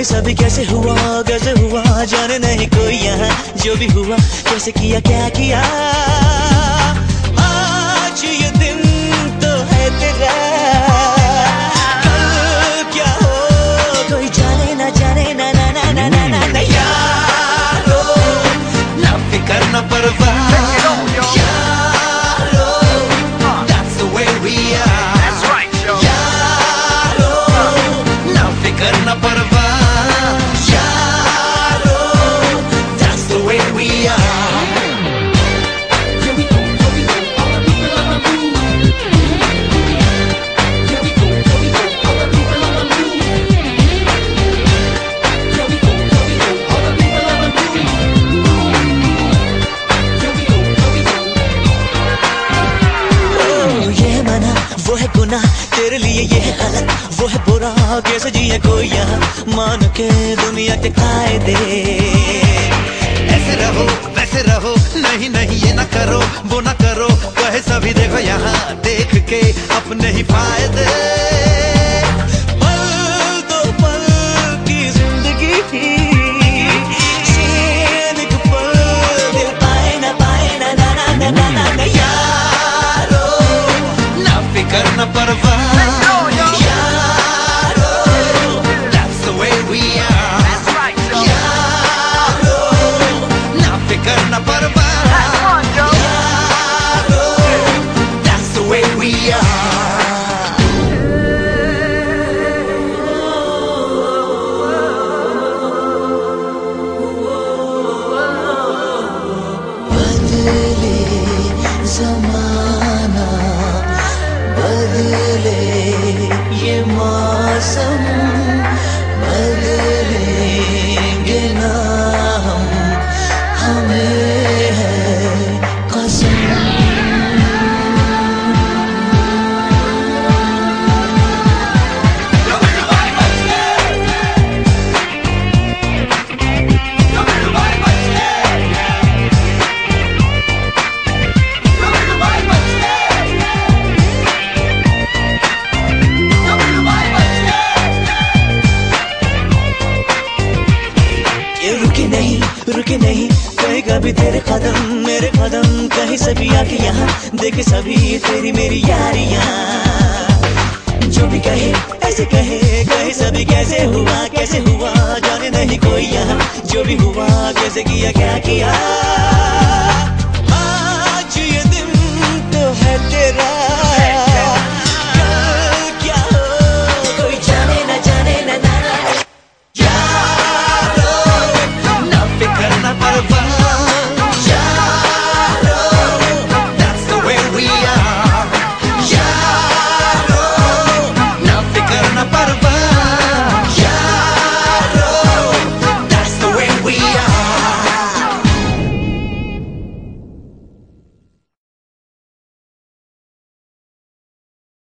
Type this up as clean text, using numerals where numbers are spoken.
कहे सभी कैसे हुआ जाने नहीं कोई यहाँ। जो भी हुआ कैसे किया क्या किया, आज ये दिन तो है तेरा, कल क्या हो कोई जाने ना ना ना ना ना ना ना ना। यारो ना फिकर ना परवाह, यारो that's the way we are। That's right, yo। यारो ना फिकर ना परवाह, यारो that's the way we are। वो है गुनाह तेरे लिए ये है गलत, वो है बुरा कैसे जिए कोई यहाँ मान के दुनिया के कायदे। ऐसे रहो वैसे रहो, नहीं नहीं ये ना करो वो ना करो, कहे सभी देखो यहाँ देख के अपने ही फायदे। पल दो पल की जिंदगी, जीने को पल दिल पाए ना ना ना ना ना ना ना। यारो ना फिकर ना परवाह, यारो that's the way we are। That's right, yo। यारो ना फिकर ना परवाह, यारो that's the way we are। बदले ज़माना बदले ये मौसम, बदलेंगे ना हम, हमें है कसम। रुके नहीं कहेगा भी तेरे कदम मेरे कदम, कहीं सभी आके यहाँ देखे सभी तेरी मेरी यारियाँ। जो भी कहे ऐसे कहे सभी कैसे हुआ जाने नहीं कोई यहाँ। जो भी हुआ कैसे किया क्या किया।